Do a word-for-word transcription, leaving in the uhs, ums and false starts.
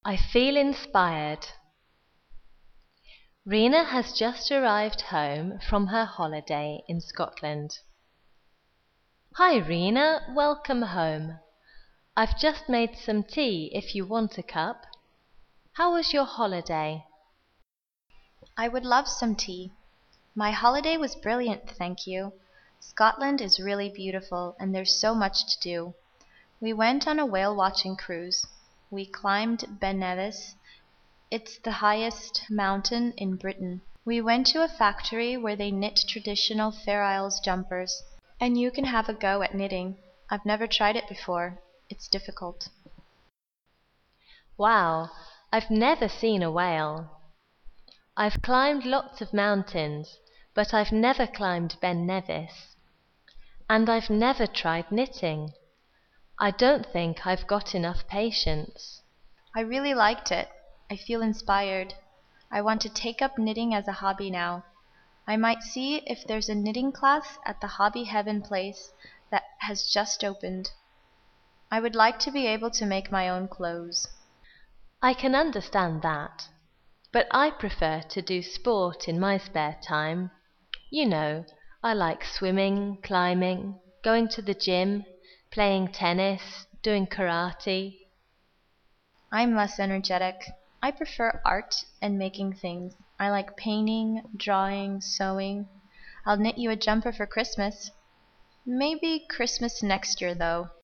I feel inspired. Rena has just arrived home from her holiday in Scotland. Hi Rena, welcome home. I've just made some tea if you want a cup. How was your holiday? I would love some tea. My holiday was brilliant, thank you. Scotland is really beautiful and there's so much to do. We went on a whale watching cruise. We climbed Ben Nevis. It's the highest mountain in Britain. We went to a factory where they knit traditional Fair Isles jumpers. And you can have a go at knitting. I've never tried it before. It's difficult. Wow, I've never seen a whale. I've climbed lots of mountains, but I've never climbed Ben Nevis. And I've never tried knitting. I don't think I've got enough patience. I really liked it. I feel inspired. I want to take up knitting as a hobby now. I might see if there's a knitting class at the Hobby Heaven place that has just opened. I would like to be able to make my own clothes. I can understand that, but I prefer to do sport in my spare time. You know, I like swimming, climbing, going to the gym, playing tennis, doing karate. I'm less energetic. I prefer art and making things. I like painting, drawing, sewing. I'll knit you a jumper for Christmas. Maybe Christmas next year, though.